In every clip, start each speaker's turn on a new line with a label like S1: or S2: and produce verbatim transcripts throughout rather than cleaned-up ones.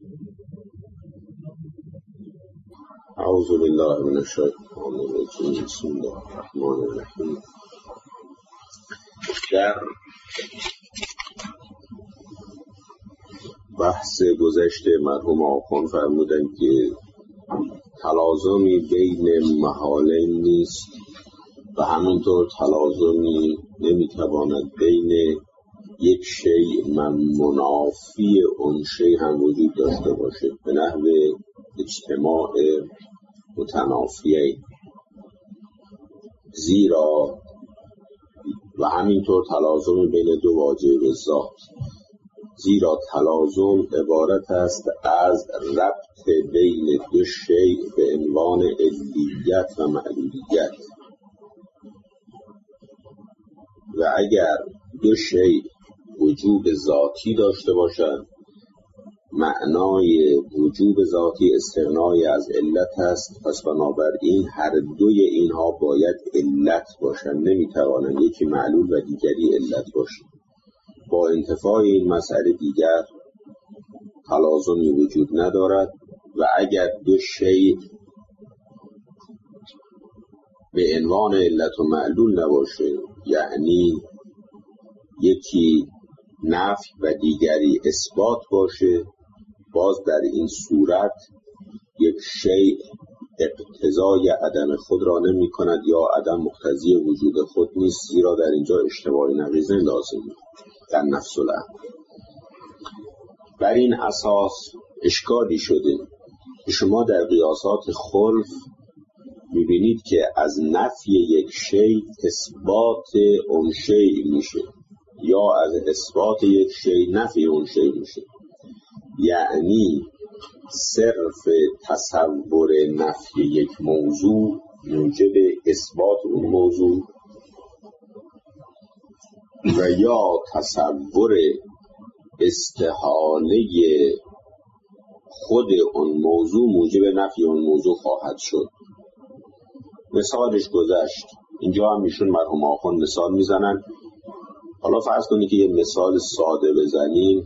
S1: اعوذ بالله من الشیطان الرجیم. بسم الله الرحمن الرحیم. در بحث گذشته مرحوم آخوان فرمودند که تلازمی بین محالین نیست و همینطور تلازمی نمیتواند بین یک شیء منافی اون شیء هم وجود داشته باشه به نحو اجتماع متنافیین، زیرا و همینطور تلازم بین دو واجب ذات، زیرا تلازم عبارت است از ربط بین دو شیء به عنوان علیت و معلولیت، و اگر دو شیء وجوب ذاتی داشته باشند، معنای وجوب ذاتی استغنای از علت است. پس بنابراین هر دوی اینها باید علت باشند، نمیتوانند یکی معلول و دیگری علت باشند. با انتفاع این مسئله دیگر تلازمی وجود ندارد و اگر دو شیء به عنوان علت و معلول نباشه، یعنی یکی نفی و دیگری اثبات باشه، باز در این صورت یک شیء اقتضای عدم خود را نمی کند یا عدم مقتضی وجود خود نیست، زیرا در اینجا اشتباه نقیضه لازم در نفس الامر. بر این اساس اشکالی شده که شما در قیاسات خلف میبینید که از نفی یک شیء اثبات اون شیء میشه یا از اثبات یک شیء نفی اون شیء میشه، یعنی صرف تصور نفی یک موضوع موجب اثبات اون موضوع و یا تصور استحاله خود اون موضوع موجب نفی اون موضوع خواهد شد. مثالش گذشت، اینجا هم ایشون مرحوم آخوان مثال میزنن. حالا فرض کنید که یه مثال ساده بزنیم.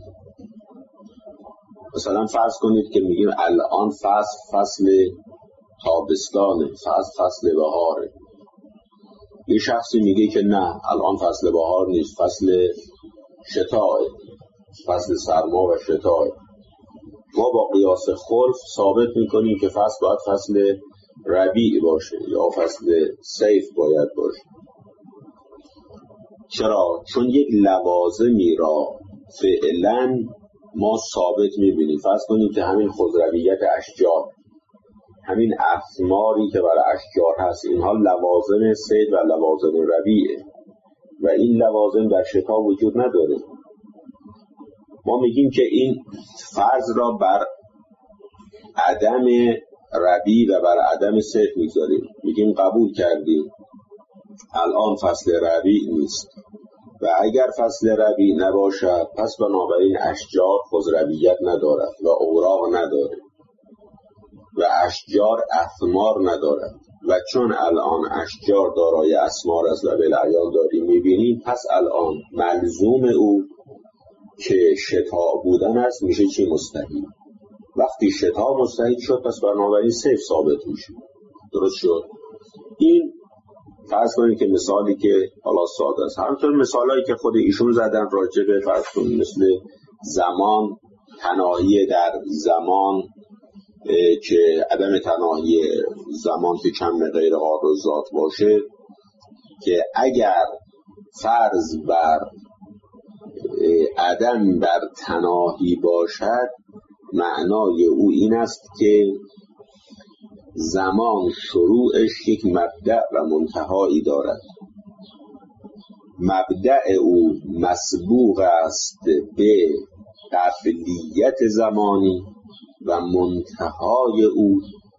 S1: مثلا فرض کنید که میگیم الان فصل فصل تابستانه، فصل فصل بهاره. یه شخصی میگه که نه، الان فصل بهار نیست، فصل شتاه، فصل سرما و شتاه. ما با قیاس خلف ثابت میکنیم که فصل باید فصل ربیع باشه یا فصل صیف باید باشه. چرا؟ چون یک لوازمی را فعلا ما ثابت میبینیم. فرض کنیم که همین خضرویت اشجار، همین اثماری که برای اشجار هست، اینها لوازم صید و لوازم ربیعه و این لوازم در شتا وجود نداره. ما میگیم که این فرض را بر عدم ربیع و بر عدم صید میگذاریم، میگیم قبول کردیم الان فصل ربیع نیست و اگر فصل ربیع نباشد پس بنابراین اشجار خضرویت ندارد و اوراق نداره و اشجار اثمار ندارد و چون الان اشجار دارای اثمار است و بالعیان داریم میبینیم، پس الان ملزوم او که شتا بودن است میشه چی؟ مستحیل. وقتی شتا مستحیل شد پس بنابراین صیف ثابت میشه. درست شد؟ این فرض کنید که مثالی که حالا ساده است. همینطور مثالایی که خود ایشون زدن راجع به فرض کنید مثل زمان، تناهی در زمان که عدم تناهی زمان که کم غیر عارض ذات باشه، که اگر فرض بر عدم بر تناهی باشد معنای او این است که زمان شروعش یک مبدأ و منتهایی دارد. مبدأ او مسبوق است به قبلیت زمانی و منتهای او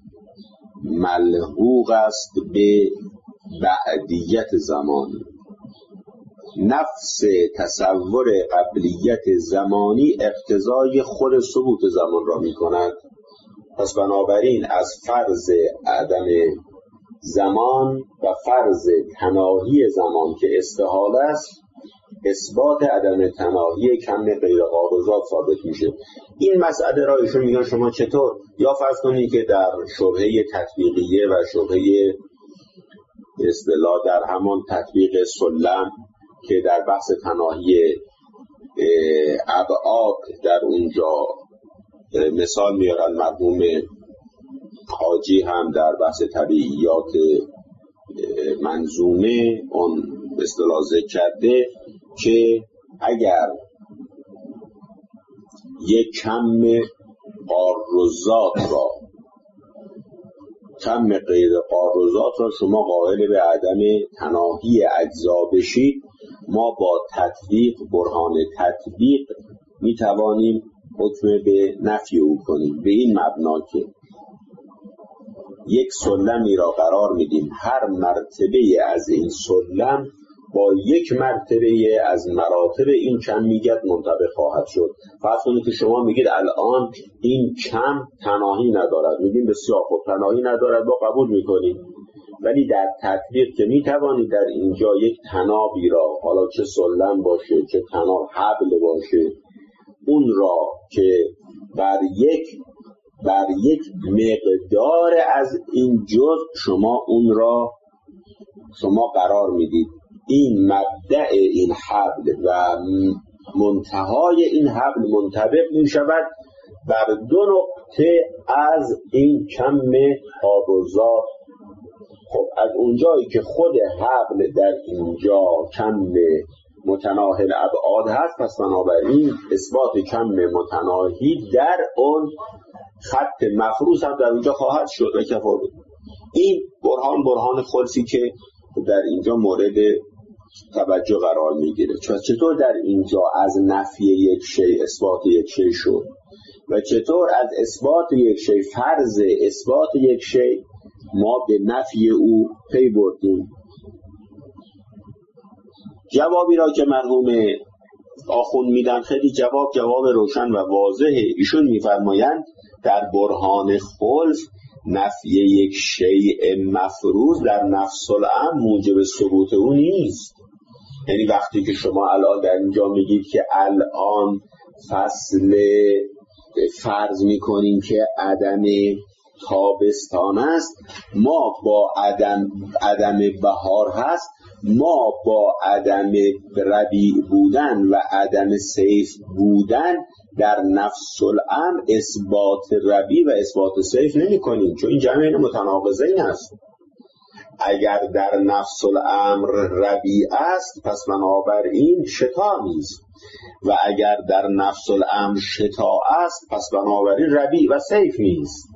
S1: ملحوق است به بعدیت زمانی. نفس تصور قبلیت زمانی اقتضای خود ثبوت زمان را می کند. پس بنابراین از فرض عدم زمان و فرض تناهی زمان که استحاله است اثبات عدم تناهی کم غیر قاعدات ثابت میشه. این مسئله را ایشون میگن شما چطور؟ یا فرض کنید که در شبهه تطبیقیه و شبهه اصطلاح در همان تطبیق سلم که در بحث تناهی ابعاد در اونجا مثال میارن، مرحوم حاجی هم در بحث طبیعیات منظومه اون اصطلاح ذکر کرده که اگر یک کم قارزات را کم غیر قارزات را شما قائل به عدم تناهی اجزا بشید، ما با تطبیق برهان تطبیق می توانیم حکم به نفی او کنیم به این مبنا که یک سلمی را قرار میدیم، هر مرتبه از این سلم با یک مرتبه از مراتب این کمیت منطبق خواهد شد. فرض کنید که شما میگید الان این کم تناهی ندارد، میگیم بسیار خوب تناهی ندارد، با قبول میکنیم، ولی در تطبیق که میتوانید در اینجا یک تنابی را، حالا چه سلم باشه چه تناب حبل باشه، اون را که بر یک بر یک مقدار از این جزء شما اون را شما قرار میدید، این مبدأ این حبل و منتهای این حبل منطبق می شود بر دو نقطه از این کم قارزات. خب از اونجایی که خود حبل در اینجا کم متناهی الابعاد هست، پس بنابراین اثبات کم متناهی در اون خط مفروض هم در اونجا خواهد شد و کفا بود. این برهان برهان خلصی که در اینجا مورد توجه قرار میگیره. چطور در اینجا از نفی یک شی اثبات یک شی شد و چطور از اثبات یک شی فرض اثبات یک شی ما به نفی او پی بردیم. جوابی را که مرحوم آخوند میدن خیلی جواب جواب روشن و واضحه. ایشون میفرمایند در برهان خلص نفی یک شیء مفروض در نفس الامر موجب ثبوت او نیست. یعنی وقتی که شما الان در اینجا میگید که الان فصل فرض میکنیم که عدم تابستان است، ما با عدم عدم بهار هست، ما با عدم ربیع بودن و عدم صیف بودن در نفس الامر اثبات ربیع و اثبات صیف نمی کنیم، چون این جمع متناقضین است. اگر در نفس الامر ربیع است پس بنابراین شتا نیست، و اگر در نفس الامر شتا است پس بنابراین ربیع و صیف نیست.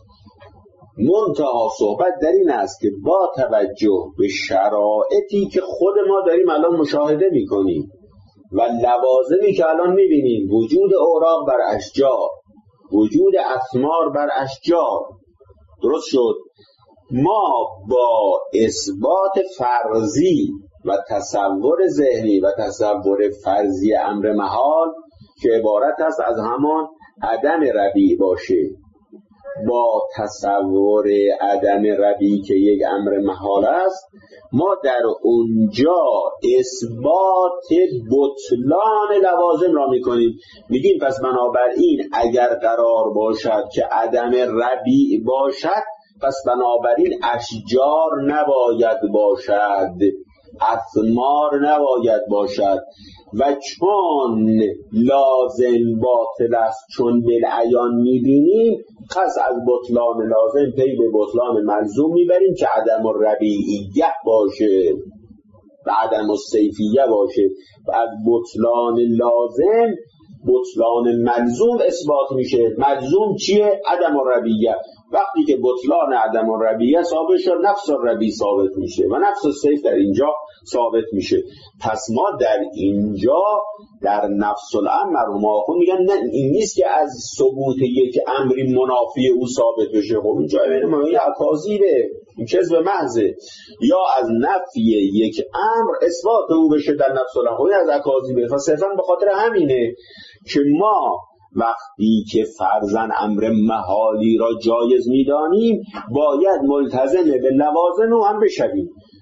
S1: منتها صحبت در این است که با توجه به شرایطی که خود ما داریم الان مشاهده میکنیم و لوازمی که الان میبینیم، وجود اوراق بر اشجار، وجود اثمار بر اشجار، درست شد، ما با اثبات فرضی و تصور ذهنی و تصور فرضی امر محال که عبارت است از همان عدم ربیع باشه، با تصور عدم ربیع که یک امر محال است، ما در اونجا اثبات بطلان لوازم را میکنیم. میگیم پس بنابراین اگر قرار باشد که عدم ربیع باشد پس بنابراین اشجار نباید باشد، اثمار نباید باشد، و چون لازم باطل است چون بالعیان میبینیم، پس از بطلان لازم پی به بطلان ملزوم میبریم که عدم الربیعیه باشه و عدم الصیفیه باشه، و از بطلان لازم بطلان ملزوم اثبات میشه. ملزوم چیه؟ عدم الربیعیه. وقتی که بطلان عدم الربیعیه ثابت شد، نفس الربیع ثابت میشه و نفس الصیف در اینجا ثابت میشه. پس ما در اینجا در نفس الامر مرحوم آخوند میگن نه، این نیست که از ثبوت یک امری منافی او ثابت بشه. خب اینجا ما یه اکاذیبه، این کذب محضه. یا از نفی یک امر اثبات او بشه در نفس الامر، از اکاذیبه. فصرفاً به خاطر همینه که ما وقتی که فرضاً امر محالی را جایز می‌دانیم باید ملتزم به لوازم او هم بشویم.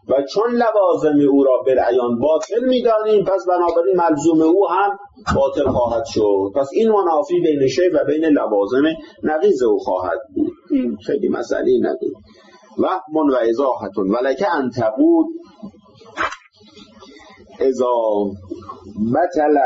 S1: و چون لوازم او را بالعیان باطل می‌دانیم پس بنابراین ملزوم او هم باطل خواهد شد. پس این منافی بین شی و بین لوازم نقیض او خواهد بود. این خیلی مسئله نداره. وهم و ازاحتون ولکه ان تقول اذا بطل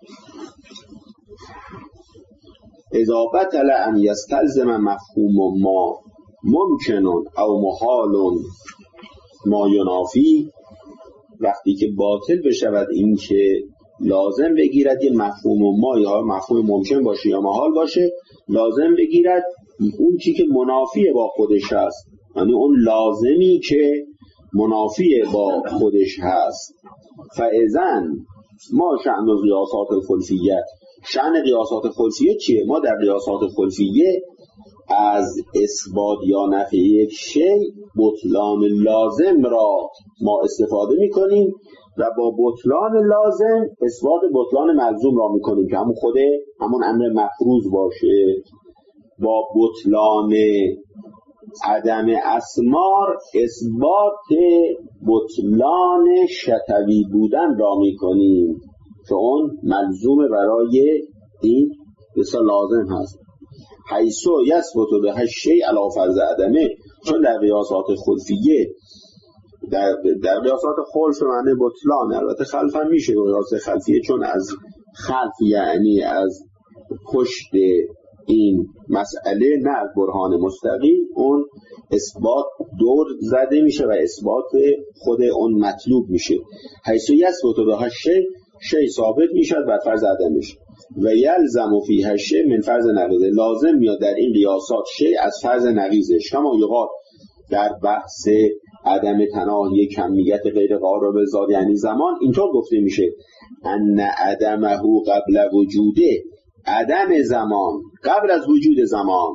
S1: اذا بطل ان یستلزم مفهوم ما ممکن او محال ما ینافی، وقتی که باطل بشود این که لازم بگیرد یه مفهوم ما یا مفهوم ممکن باشه یا محال باشه، لازم بگیرد اون چی که منافی با خودش هست، یعنی اون لازمی که منافی با خودش هست. فاذن ما شأن قیاسات الخلفیه، شأن قیاسات خلفیه چیه؟ ما در قیاسات خلفیه از اثبات یا نفی یک شی بطلان لازم را ما استفاده میکنیم و با بطلان لازم اثبات بطلان ملزوم را میکنیم که همون خوده همون امر مفروض باشه. با بطلان عدم اسمار اثبات بطلان شتوی بودن را میکنیم که اون ملزوم برای این بسیار لازم هست. حیثو یثبت به شیء علی فرض عدمه، چون در قیاسات خلفیه در, در قیاسات خلف معنی بطلان، البته خلف هم میشه قیاس خلفیه چون از خلف یعنی از پشت این مسئله نه از برهان مستقیم، اون اثبات دور زده میشه و اثبات خود اون مطلوب میشه. حیثو یثبت به شیء، شیء ثابت میشد بر فرض عدمش و یلزم فیه شیء من فرض نقیضه، لازم میاد در این قیاسات شیء از فرض نقیضش. کما یقال در بحث عدم تناهی کمیت غیر قابل ذات یعنی زمان اینطور گفته میشه ان عدمه قبل وجوده، عدم زمان قبل از وجود زمان،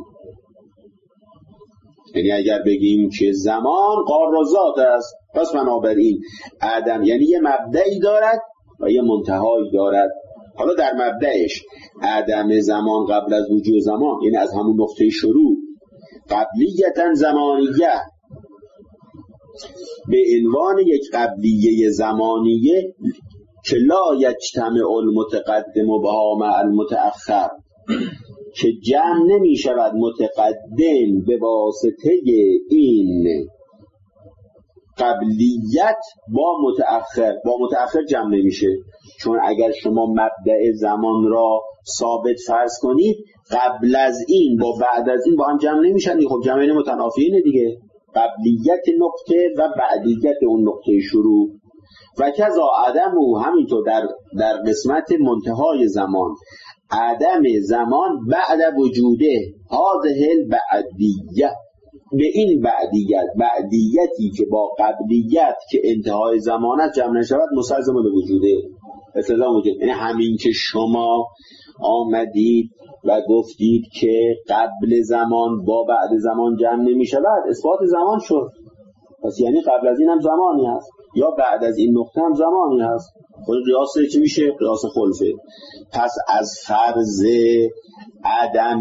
S1: یعنی اگر بگیم که زمان قار ذات است پس بنابراین عدم یعنی یه مبدعی دارد و یه منتهایی دارد. حالا در مبدأش عدم زمان قبل از وجود زمان یعنی از همون نقطه شروع قبلیتا زمانیه به عنوان یک قبلیه زمانیه که لا یجتمع المتقدم بها مع المتأخر، که جمع نمی شود متقدم به واسطه این قبلیت با متأخر، با متأخر جمع نمیشه. چون اگر شما مبدأ زمان را ثابت فرض کنید قبل از این با بعد از این با هم جمع نمیشن، خب جمع متنافیینه دیگه، قبلیت نقطه و بعدیت اون نقطه شروع. و کذا عدم او همینطور در در قسمت منتهای زمان، عدم زمان بعد وجوده هذه البعدیه، به این بعدیت، بعدیتی که با قبلیت که انتهای زمانت جمع نشود مستلزم وجوده استلزام وجود. یعنی همین که شما آمدید و گفتید که قبل زمان با بعد زمان جمع نمی شود اثبات زمان شد، پس یعنی قبل از این هم زمانی هست یا بعد از این نقطه هم زمانی هست. خود قیاسه چی میشه؟ قیاس خلفه. پس از فرض عدم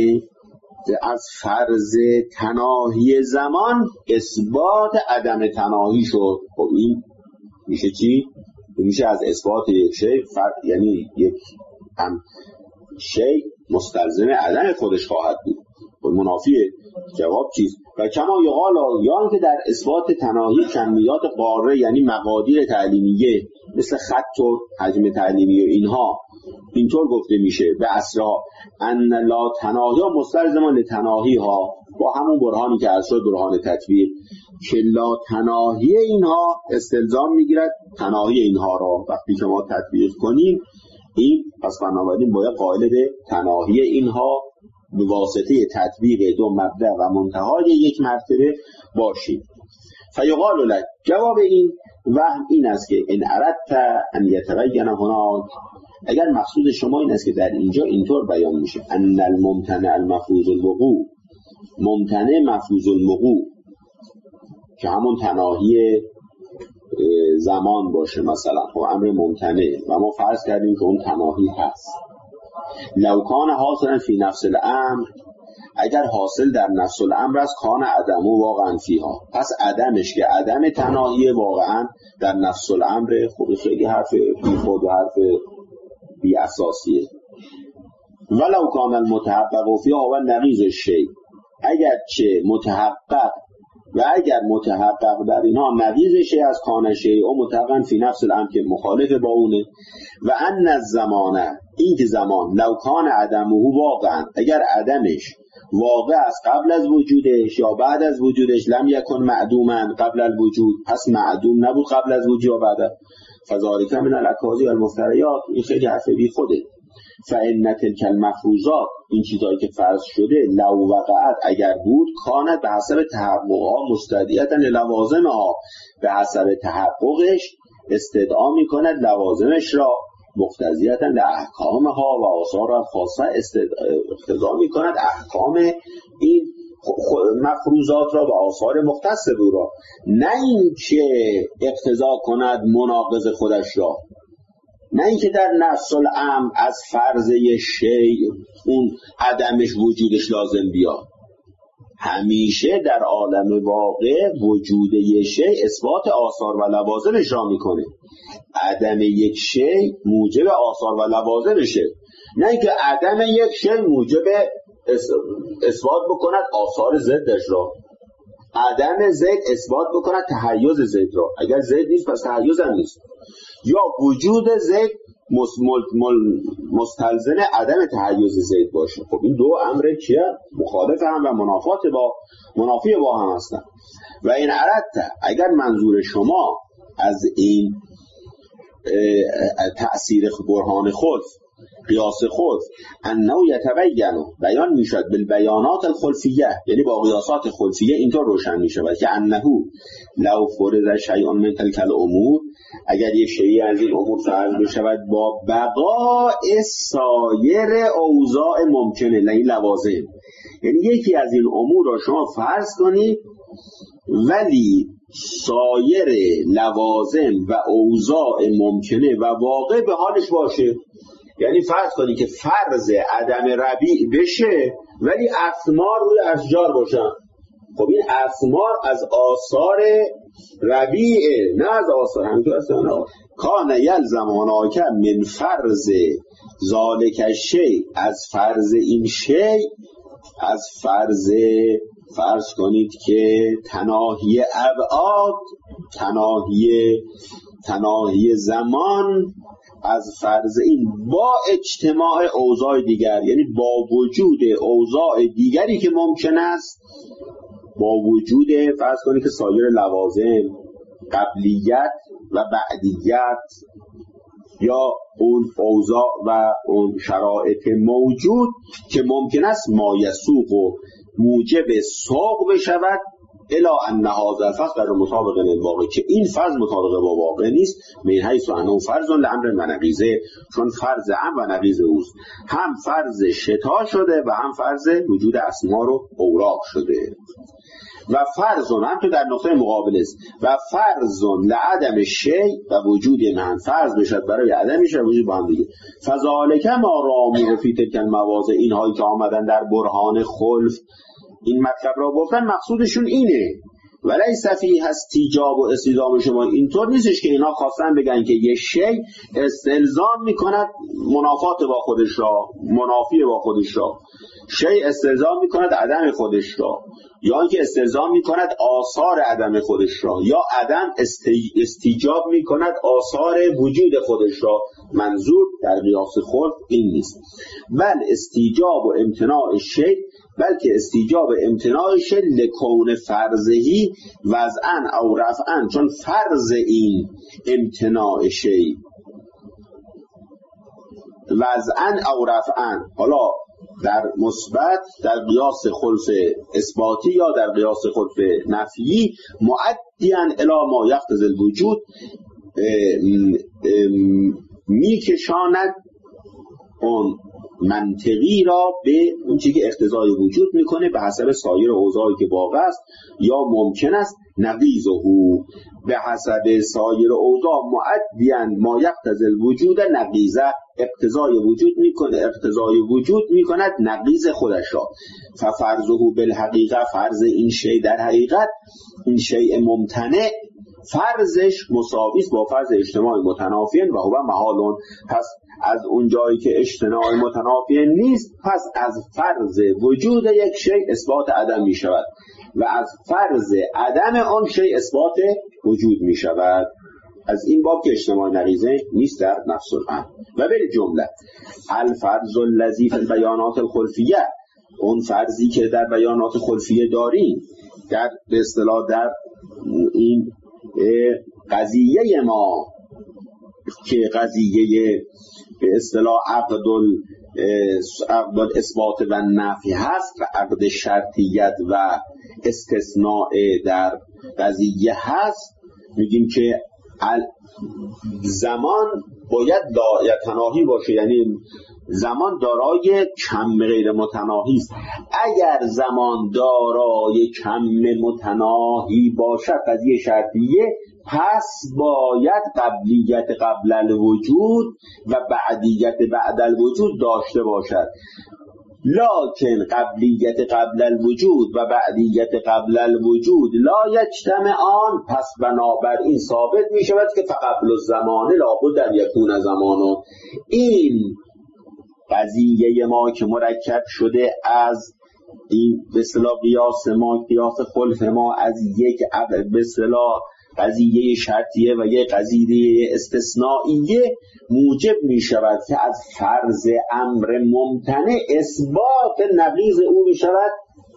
S1: از فرض تناهی زمان اثبات عدم تناهی شد. خب این میشه چی؟ میشه از اثبات یک شی فرق، یعنی یک هم شی مستلزم عدم خودش خواهد بود. خب منافیه. جواب چیست؟ و کما یقال، یا اینکه در اثبات تناهی کمیات قاره یعنی مقادیر تعلیمیه مثل خط و حجم تعلیمی و اینها اینطور گفته میشه به اسرا ان لا تناهی ها مستلزم لتناهی ها، با همون برهانی که از شد برهان تطبیق که لا تناهی اینها استلزام میگیرد تناهی اینها را وقتی که ما تطبیق کنیم این پس بنابراین باید قائل به تناهی اینها به واسطه تطبیق دو مبدأ و منتهای یک مرتبه باشیم. فیقال لک، جواب این وهم این است که ان اردت ان یتبین هناک، اگر مقصود شما این است که در اینجا اینطور بیان میشه ان الممتنع المفروض الوقوع، ممتنع مفروض الوقوع که همون تناهی زمان باشه مثلا، خب امر ممتنع و ما فرض کردیم که اون تناهی هست. لو کان حاصلا فی نفس الامر، اگر حاصل در نفس الامر است کان عدم و واقعا فیها، پس عدمش که عدم تناهی واقعا در نفس الامر. خب خیلی حرف بی خود و حرف بی اساسیه. ولو کان المتحقق فیها و نقیض شیء، اگر چه متحقق و اگر متحقق در اینها نقیض شیء از کان شیء و متحقق فی نفس الامر که مخالف با اونه. و ان الزمانه، این که زمان لو کان عدمه واقعا، اگر عدمش واقع است قبل از وجودش یا بعد از وجودش، لم یکن معدوما قبل الوجود، پس معدوم نبود قبل از وجود یا بعد، فذلک من الاکاذیب المفتریات، این خیلی حرف بی خوده. فان تلک المفروضات، این چیزایی که فرض شده، لو وقعت اگر بود، کانت به حسب تحققها مستدعیتا للوازمها، به حسب تحققش استدعا میکند لوازمش را، مقتضیتا لاحکامها و آثار خاصه اقتضا میکند احکام این مفروضات را و آثار مختص او را، نه این که اقتضا کند مناقض خودش را، نه این که در نفس الامر از فرضه شیء اون عدمش وجودش لازم بیاد. همیشه در عالم واقع وجود یک شیء اثبات آثار و لوازمش را میکنه. عدم یک شیء موجب آثار و لوازمشه، نه اینکه عدم یک شیء موجب اثبات بکند آثار ضدش را. عدم زید اثبات بکند تحیز زید را، اگر زید نیست پس تحیز هم نیست. یا وجود زید مستلزم عدم تحیز زید باشه. خب این دو امر چیه؟ مخالف هم و منافات با منافی با هم هستن. و این اردت، اگر منظور شما از این تأثیر برهان خلف، قیاس خلف، انه یتبین بیان میشد بالبیانات الخلفیه، یعنی با قیاسات خلفیه اینطور روشن میشه و که انه لو فرض شیء من تلک الامور، اگر یک شیء از این امور فرض بشود با بقاء سایر اوضاع ممکنه، نه این لوازم، یعنی یکی از این امور را شما فرض کنید ولی سایر لوازم و اوضاع ممکنه و واقع به حالش باشه. یعنی فرض کنید که فرض عدم ربیع بشه ولی اثمار روی اشجار باشن. خب این اثمار از آثار ربیعه، نه از آثار همینطور اصلا. کان یلزم هناک من فرض ذالک شیء، از فرض این شیء، از فرض فرض کنید که تناهی ابعاد، تناهی تناهی زمان، از فرض این با اجتماع اوضاع دیگر، یعنی با وجود اوضاع دیگری که ممکن است، با وجود فرض کنید که سایر لوازم، قبلیت و بعدیت یا اون اوضاع و اون شرایط موجود که ممکن است ما یسوق و موجب سوق بشود الا ان هذا الفرض در مطابق للواقع، که این فرض مطابق با واقع نیست. من حیث انه فرض لامر و نقیضه، چون فرض هم و نقیض اوست، هم فرض شتا شده و هم فرض وجود اسماء و اوراق شده. و فرض هم تو در نقطه مقابل است، و فرض لعدم شیء و وجود من فرض بشد برای عدمش و وجود با هم دیگه. فذالک ما رامو فی تلک المواضع، اینهایی که آمدن در برهان خلف این مطلب را گفتن مقصودشون اینه. ولیس فیه استیجاب و استلزام شما، اینطور نیستش که اینا خواستن بگن که یه شی استلزام میکند منافات با خودش را، منافی با خودش را، شی استلزام میکند عدم خودش را، یا اینکه استلزام میکند آثار عدم خودش را، یا عدم استیجاب میکند آثار وجود خودش را. منظور در قیاس خلف این نیست، بل استیجاب و امتناع شی، بلکه استیجاب امتناع شی لکون فرضهی وضعن او رفعن، چون فرض این امتناع شی وضعن او رفعن، حالا در مثبت در قیاس خلف اثباتی یا در قیاس خلف نفیی، مؤدیان الی ما یقتضی الوجود، میکشاند اون منطقی را به اون چیزی که اقتضای وجود میکنه به حسب سایر اوضاعی که واقع است یا ممکن است نقیضه به حسب سایر اوضاع معدیان ما یقتضی الوجود نقیضه اقتضای وجود میکنه اقتضای وجود میکند نقیض خودش را. ففرضه بالحقیقه فرض این شی در حقیقت این شیء ممتنع فرضش مساوی است با فرض اجتماع متنافیین و هو محال. پس از اون جایی که اجتماع متنافیین نیست پس از فرض وجود یک شی اثبات عدم می شود و از فرض عدم آن شی اثبات وجود می شود. از این باب که اجتماع نقیضه نیست در نفس الامر. و به جمله الفرض الذی فی البیانات الخلفیه اون فرضی که در بیانات خلفیه داریم در به اصطلاح در این قضیه ما که قضیه به اصطلاح عقد عقد اثبات و نفی هست و عقد شرطیت و استثناء در قضیه هست میگیم که زمان باید لایتناهی باشه، یعنی زمان دارای کم غیر متناهی است. اگر زمان دارای کم متناهی باشد قضیه شرطیه پس باید قبلیت قبل الوجود و بعدیت بعد الوجود داشته باشد. لکن قبلیت قبل الوجود و بعدیت قبل الوجود لا یجتمعان پس بنابراین ثابت می شود که فقبل الزمان لابد ان یکون زمانه. این قضیه ما که مرکب شده از این به اصطلاح قیاس ما قیاس خلف ما از یک به اصطلاح قضیه شرطیه و یک قضیه استثنائیه موجب می شود که از فرض امر ممتنع اثبات نقیض او می شود،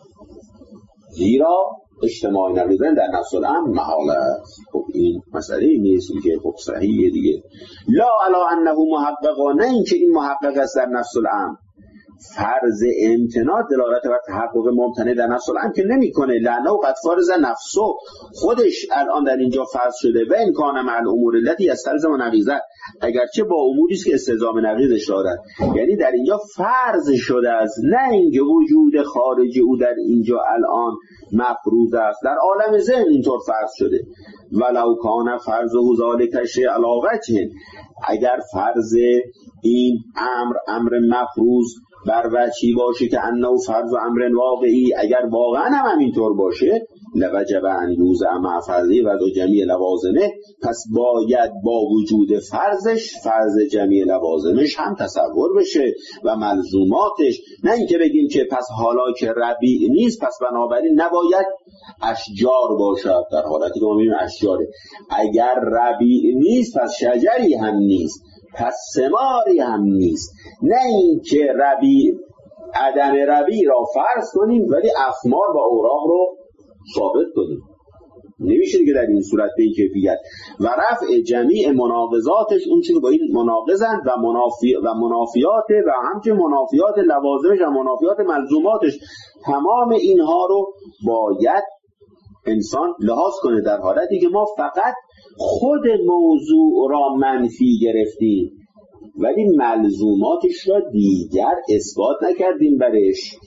S1: زیرا اجتماع نقیضین در نفس الامر محال است. خب این مسئله نیست که خب صحیحه دیگه. لا علی انه محقق، نه اینکه این محقق است در نفس الامر. فرض امتناع دلالت بر تحقق ممتنع در نفس الامر که نمیکنه، لانه قد فرض نفسه خودش الان در اینجا فرض شده و این کان مع الامور التي یستلزم نقیضه اگرچه با اموری است که استلزام نقیضش دارد. یعنی در اینجا فرض شده است، نه اینکه وجود خارجی او در اینجا الان مفروض است، در عالم ذهن اینطور فرض شده. ولو کان فرضه ذلک شیء علی وجه، اگر فرض این امر امر مفروض بر وجهی باشه که انه فرض و امر واقعی، اگر واقعا هم همینطور باشه لوجب ان یوزع مع فرضی و دو جمیع لوازمه، پس باید با وجود فرضش فرض جمیع لوازمش هم تصور بشه و ملزوماتش. نه اینکه بگیم که پس حالا که ربیع نیست پس بنابراین نباید اشجار باشد، در حالتی که ما میگیم اشجاره. اگر ربیع نیست پس شجری هم نیست، پس ثماری هم نیست. نه اینکه ربیع عدم ربیع را فرض کنیم ولی اثمار و اوراق رو ثابت کنیم، نمیشه دیگه در این صورت به این کیفیت. و رفع جمیع مناقضاتش اون چیزی با این مناقضند و منافی و منافیات و همچنین منافیات لوازمش و منافیات ملزوماتش، تمام اینها رو باید انسان لحاظ کنه، در حالتی که ما فقط خود موضوع را منفی گرفتیم ولی ملزوماتش را دیگر اثبات نکردیم برش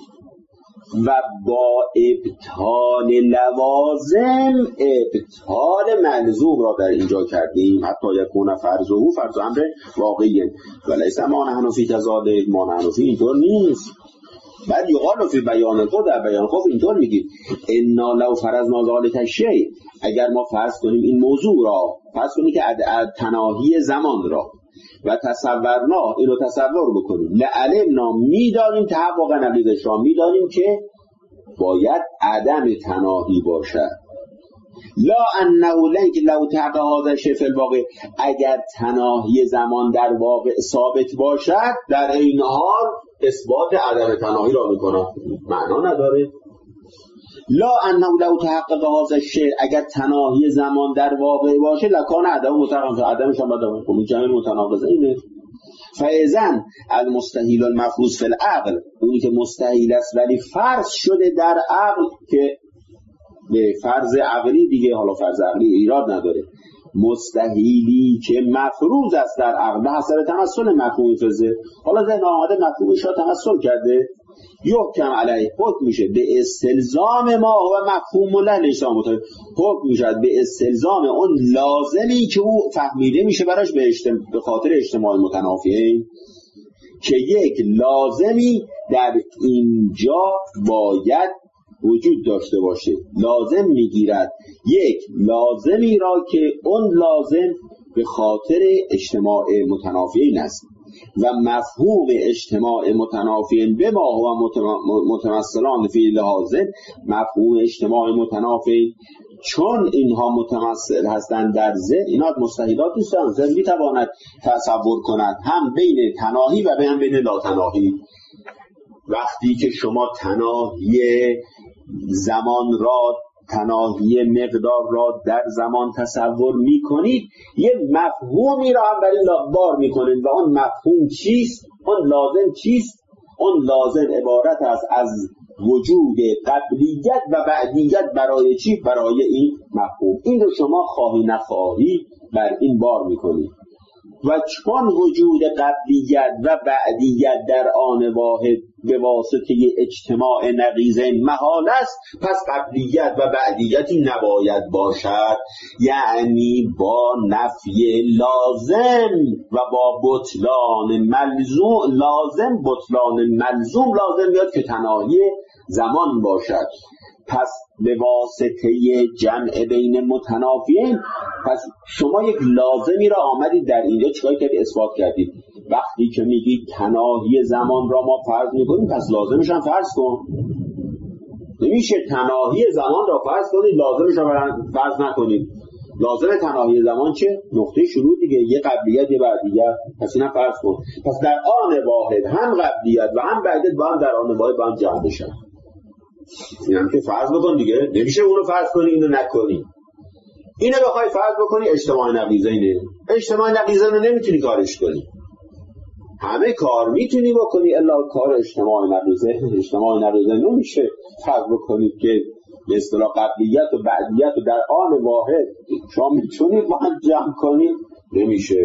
S1: و با ابطال لوازم ابطال ملزوم را در اینجا کردیم. حتی یکون فرض او فرض امر واقعی و لیس ما نحن فی کذالک، ما نحن فی اینطور نیست. بعد یقال فی بیان خود در بیان خود اینطور میگیم انا لو فرضنا ذلک شیء، اگر ما فرض کنیم این موضوع را، فرض کنیم که تناهی زمان را و تصورنا اینو تصور بکنیم، لعلمنا میدانیم تحقق نقیضش را، میدانیم که باید عدم تناهی باشد. لا انه لنک لو تحقق هذا الشیء فی الواقع، اگر تناهی زمان در واقع ثابت باشد در این حال اثبات عدم تناهی را میکنه، معنا نداره. لا انه لو تحقق هذا الشیء، اگر تناهی زمان در واقع باشه لکان عدم متناقض، عدمش هم بدم کنیم جمع متناقض اینه. فاذن المستحیل المفروض فی العقل، اونی که مستحیل است ولی فرض شده در عقل که به فرض عقلی دیگه، حالا فرض عقلی ایراد نداره، مستحیلی که مفروض است در عقل به حسب تمثل مفهوم فزه. حالا ذهن آمده مفهومش را تمثل کرده، یحکم علیه، حکم میشه به استلزام ما و مفهوم له اجتماع متنافی، حکم میشه به استلزام اون لازمی که او فهمیده میشه براش به, اجتماع به خاطر اجتماع متنافیین، که یک لازمی در اینجا باید وجود داشته باشه. لازم میگیرد یک لازمی را که اون لازم به خاطر اجتماع متنافیین است و مفهوم اجتماع متنافیین به ما و متمثلان فی لحاظه، مفهوم اجتماع متنافیین چون اینها متمثل هستند در ذهن، اینا مستحیلات نیستند، ذهن میتواند تصور کند هم بین تناهی و هم بین لاتناهی. وقتی که شما تناهی زمان را، تناهی مقدار را در زمان تصور می کنید، یه مفهومی را هم برای بار می کنید و اون مفهوم چیست؟ اون لازم چیست؟ اون لازم عبارت است از وجود قبلیت و بعدیت برای چی؟ برای این مفهوم. این رو شما خواهی نخواهی بر این بار می کنید و چون وجود قبلیت و بعدیت در آن واحد به واسطه اجتماع نقیضین محال است، پس قبلیت و بعدیتی نباید باشد، یعنی با نفی لازم و با بطلان ملزوم، لازم بطلان ملزوم لازم بیاد که تناهی زمان باشد. پس به واسطه جمع بین متنافیین، پس شما یک لازمی را آمدید در اینجا چیکار کردید؟ اثبات کردید. وقتی که میگید تناهی زمان را ما فرض میکنیم، پس لازمش هم فرض کن. نمیشه تناهی زمان را فرض کنید لازمش هم فرض نکنید. لازم تناهی زمان چه؟ نقطه شروع دیگه، یه قبلیت یه بعدیت، پس اینا فرض کن. پس در آن واحد هم قبلیت و هم بعدیت با هم در آن واحد با هم جمع بشن. این هم که فرض بکن دیگه، نمیشه اونو فرض کنی اینو نکنی. اینو بخوای فرض بکنی اجتماع نقیضینه. اجتماع نقیضین نمیتونی کارش کنی. همه کار میتونی بکنی الا کار اجتماع نقیضین. اجتماع نقیضین نمیشه فرض بکنید که به اصطلاح قبلیت و بعدیت و در آن واحد شما میتونید با هم جمع کنید، نمیشه.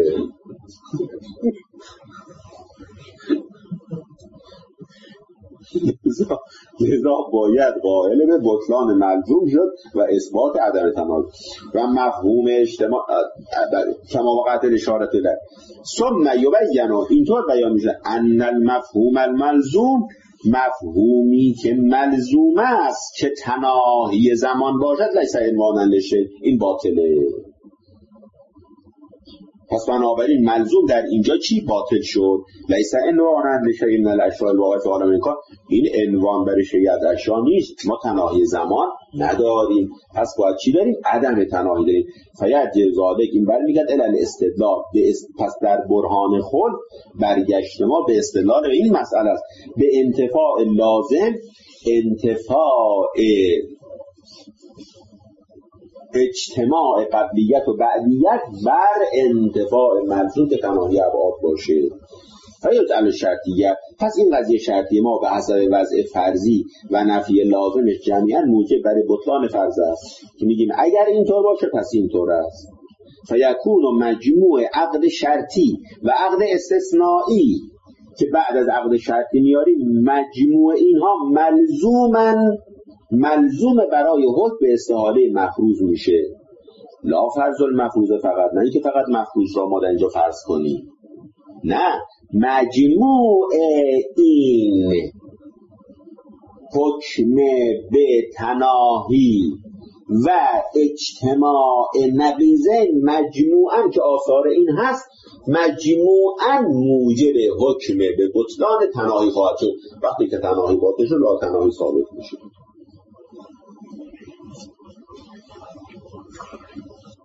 S1: لذا باید قائل به بطلان ملزوم شد و اثبات عدم تماس و مفهوم اجتماع کما وقت اشاره در ثم یبین، اینطور بیان میشه ان المفهوم الملزوم، مفهومی که ملزوم است که تناهی زمان باشد، لیس عنوانا لشه، این باطله. پس بنابراین ملزوم در اینجا چی باطل شد؟ لیس عنوانا لشه من الاشیاء الواقعه فی عالم الامکان، این عنوان برای شیء از اشیاء نیست. ما تناهی زمان نداریم، پس باید چی داریم؟ عدم تناهی داریم. فیرجع ذالک، این برمیگرد الی الاستدلال. پس در برهان خود برگشت ما به استدلال این مسئله است، به انتفاع لازم، انتفاع اجتماع قبلیت و بعدیت بر انتفاع ملزوم که تناهی ابعاد باشه. فیجعل شرطیه، پس این قضیه شرطیه ما به حسب وضع فرضی و نفی لازمش جمعیاً موجب برای بطلان فرض است که میگیم اگر اینطور باشه پس اینطور است. فیکون مجموع عقد شرطی و عقد استثنایی که بعد از عقد شرطی میاریم، مجموع اینها ملزومن، ملزوم برای حکم به استحاله مفروض میشه. لا فرض المفروض فقط، نه اینکه فقط مفروض را ما در اینجا فرض کنیم، نه، مجموع این حکم به تناهی و اجتماع نقیضین مجموعاً که آثار این هست، مجموعاً موجب حکم به بطلان تناهی خواهد شد. وقتی که تناهی باطل شد لا تناهی ثابت میشه.